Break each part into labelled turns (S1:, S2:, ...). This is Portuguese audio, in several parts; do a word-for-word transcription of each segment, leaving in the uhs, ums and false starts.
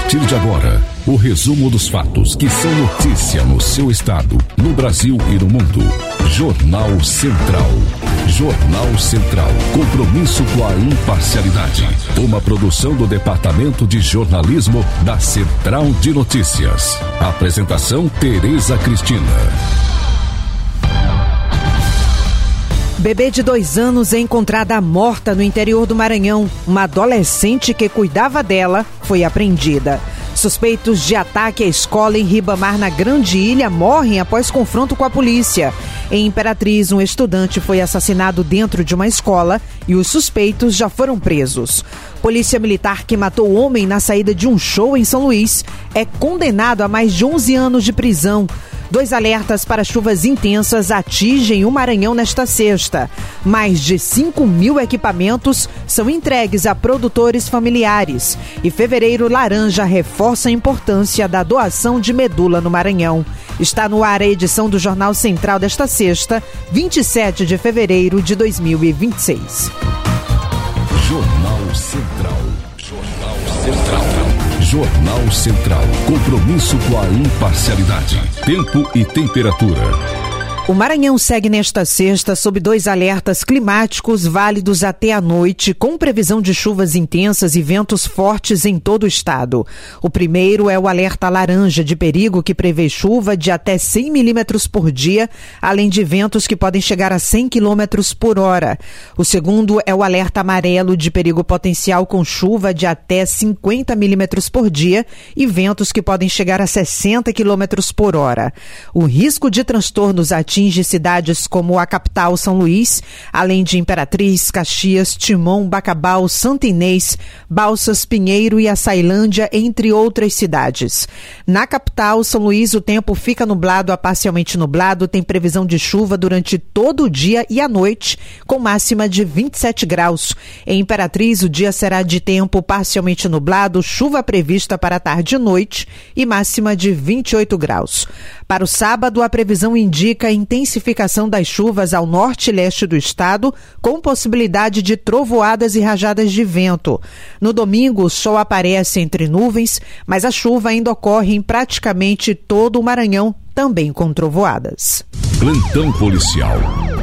S1: partir de agora, o resumo dos fatos que são notícia no seu estado, no Brasil e no mundo. Jornal Central. Jornal Central. Compromisso com a imparcialidade. Uma produção do Departamento de Jornalismo da Central de Notícias. Apresentação Tereza Cristina.
S2: Bebê de dois anos é encontrada morta no interior do Maranhão. Uma adolescente que cuidava dela foi apreendida. Suspeitos de ataque à escola em Ribamar, na Grande Ilha, morrem após confronto com a polícia. Em Imperatriz, um estudante foi assassinado dentro de uma escola e os suspeitos já foram presos. Polícia Militar que matou o homem na saída de um show em São Luís é condenado a mais de onze anos de prisão. Dois alertas para chuvas intensas atingem o Maranhão nesta sexta. Mais de cinco mil equipamentos são entregues a produtores familiares. E Fevereiro Laranja reforça a importância da doação de medula no Maranhão. Está no ar a edição do Jornal Central desta sexta, vinte e sete de fevereiro de dois mil e vinte e seis.
S1: Jornal Central. Jornal Central. Jornal Central. Compromisso com a imparcialidade. Tempo e temperatura.
S2: O Maranhão segue nesta sexta sob dois alertas climáticos válidos até a noite, com previsão de chuvas intensas e ventos fortes em todo o estado. O primeiro é o alerta laranja de perigo, que prevê chuva de até cem milímetros por dia, além de ventos que podem chegar a cem quilômetros por hora. O segundo é o alerta amarelo de perigo potencial, com chuva de até cinquenta milímetros por dia e ventos que podem chegar a sessenta quilômetros por hora. O risco de transtornos atinge atinge cidades como a capital, São Luís, além de Imperatriz, Caxias, Timon, Bacabal, Santo Inês, Balsas, Pinheiro e Açailândia, entre outras cidades. Na capital, São Luís, o tempo fica nublado a parcialmente nublado, tem previsão de chuva durante todo o dia e a noite, com máxima de vinte e sete graus. Em Imperatriz, o dia será de tempo parcialmente nublado, chuva prevista para tarde e noite e máxima de vinte e oito graus. Para o sábado, a previsão indica a intensificação das chuvas ao norte e leste do estado, com possibilidade de trovoadas e rajadas de vento. No domingo, o sol aparece entre nuvens, mas a chuva ainda ocorre em praticamente todo o Maranhão, também com trovoadas.
S1: Plantão policial.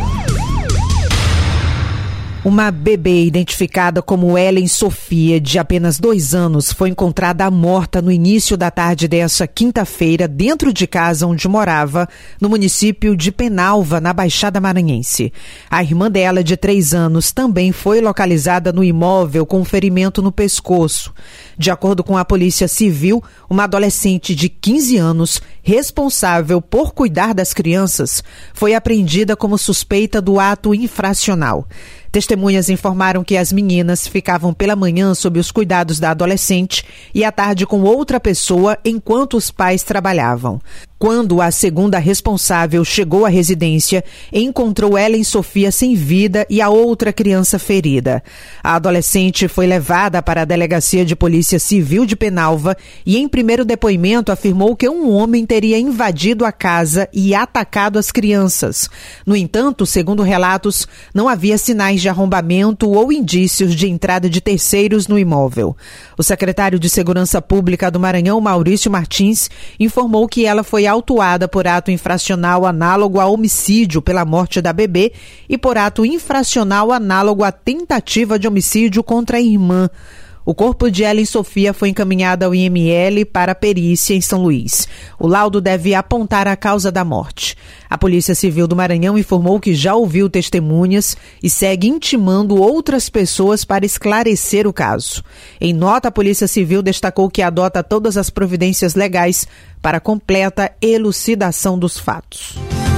S2: Uma bebê identificada como Ellen Sofia, de apenas dois anos, foi encontrada morta no início da tarde desta quinta-feira, dentro de casa onde morava, no município de Penalva, na Baixada Maranhense. A irmã dela, de três anos, também foi localizada no imóvel com um ferimento no pescoço. De acordo com a Polícia Civil, uma adolescente de quinze anos, responsável por cuidar das crianças, foi apreendida como suspeita do ato infracional. Testemunhas informaram que as meninas ficavam pela manhã sob os cuidados da adolescente e à tarde com outra pessoa enquanto os pais trabalhavam. Quando a segunda responsável chegou à residência, encontrou Ellen Sofia sem vida e a outra criança ferida. A adolescente foi levada para a Delegacia de Polícia Civil de Penalva e, em primeiro depoimento, afirmou que um homem teria invadido a casa e atacado as crianças. No entanto, segundo relatos, não havia sinais de arrombamento ou indícios de entrada de terceiros no imóvel. O secretário de Segurança Pública do Maranhão, Maurício Martins, informou que ela foi autuada por ato infracional análogo a homicídio pela morte da bebê e por ato infracional análogo à tentativa de homicídio contra a irmã. O corpo de Ellen Sofia foi encaminhado ao I M L para perícia em São Luís. O laudo deve apontar a causa da morte. A Polícia Civil do Maranhão informou que já ouviu testemunhas e segue intimando outras pessoas para esclarecer o caso. Em nota, a Polícia Civil destacou que adota todas as providências legais para a completa elucidação dos fatos.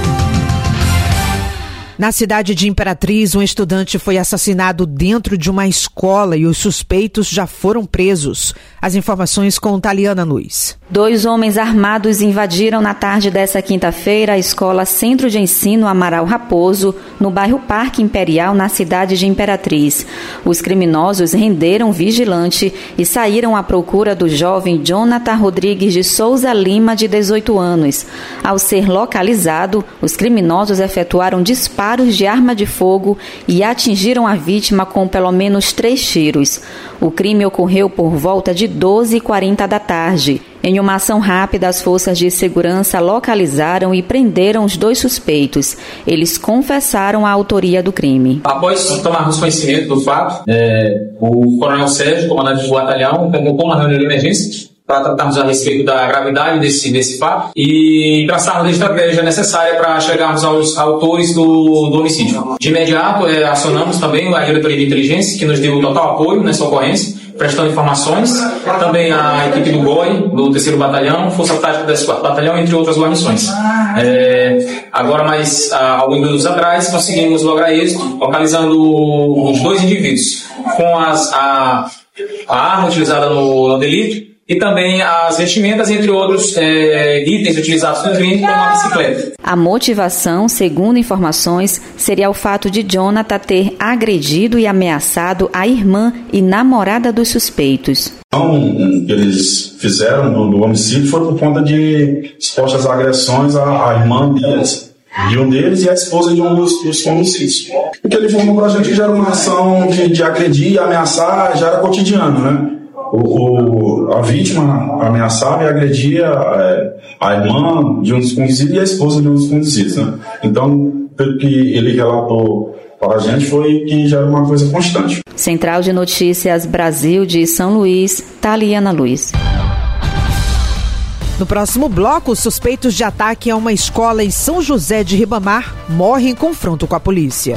S2: Na cidade de Imperatriz, um estudante foi assassinado dentro de uma escola e os suspeitos já foram presos. As informações com Taliana Luiz.
S3: Dois homens armados invadiram na tarde dessa quinta-feira a escola Centro de Ensino Amaral Raposo, no bairro Parque Imperial, na cidade de Imperatriz. Os criminosos renderam vigilante e saíram à procura do jovem Jonathan Rodrigues de Souza Lima, de dezoito anos. Ao ser localizado, os criminosos efetuaram disparos disparos de arma de fogo e atingiram a vítima com pelo menos três tiros. O crime ocorreu por volta de doze e quarenta da tarde. Em uma ação rápida, as forças de segurança localizaram e prenderam os dois suspeitos. Eles confessaram a autoria do crime.
S4: Após tomarmos conhecimento do fato, é, o coronel Sérgio, comandante do batalhão, convocou uma reunião de emergência para tratarmos a respeito da gravidade desse, desse fato e traçarmos a estratégia necessária para chegarmos aos autores do, do homicídio. De imediato, é, acionamos também a diretoria de inteligência, que nos deu total apoio nessa ocorrência, prestando informações, também a equipe do G O I, do terceiro Batalhão, Força Tática do décimo quarto Batalhão, entre outras guarnições. É, agora, mais ah, alguns minutos atrás, conseguimos lograr êxito, localizando os dois indivíduos com as, a, a arma utilizada no, no delito e também as vestimentas, entre outros é, itens utilizados no crime, como a bicicleta.
S3: A motivação, segundo informações, seria o fato de Jonathan ter agredido e ameaçado a irmã e namorada dos suspeitos.
S5: Então, o que eles fizeram no, no homicídio foi por conta de expostas agressões à, à irmã deles. De um deles e a esposa de um dos, dos homicídios. O que ele formou para a gente já era uma ação de, de agredir, ameaçar, já era cotidiano, né? O, o, a vítima ameaçava e agredia é, a irmã de um dos conhecidos e a esposa de um dos conhecidos, né? Então, pelo que ele relatou para a gente, foi que já era uma coisa constante.
S3: Central de Notícias Brasil de São Luís, Taliana Luiz.
S2: No próximo bloco, suspeitos de ataque a uma escola em São José de Ribamar morrem em confronto com a polícia.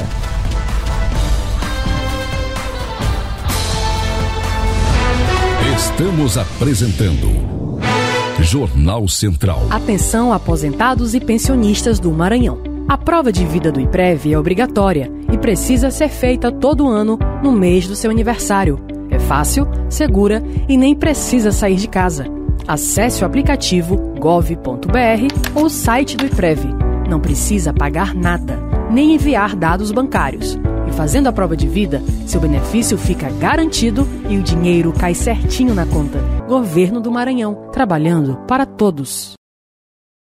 S1: Estamos apresentando Jornal Central.
S6: Atenção, aposentados e pensionistas do Maranhão. A prova de vida do IPREV é obrigatória e precisa ser feita todo ano no mês do seu aniversário. É fácil, segura e nem precisa sair de casa. Acesse o aplicativo gov ponto br ou o site do IPREV. Não precisa pagar nada, nem enviar dados bancários. E fazendo a prova de vida, seu benefício fica garantido e o dinheiro cai certinho na conta. Governo do Maranhão, trabalhando para todos.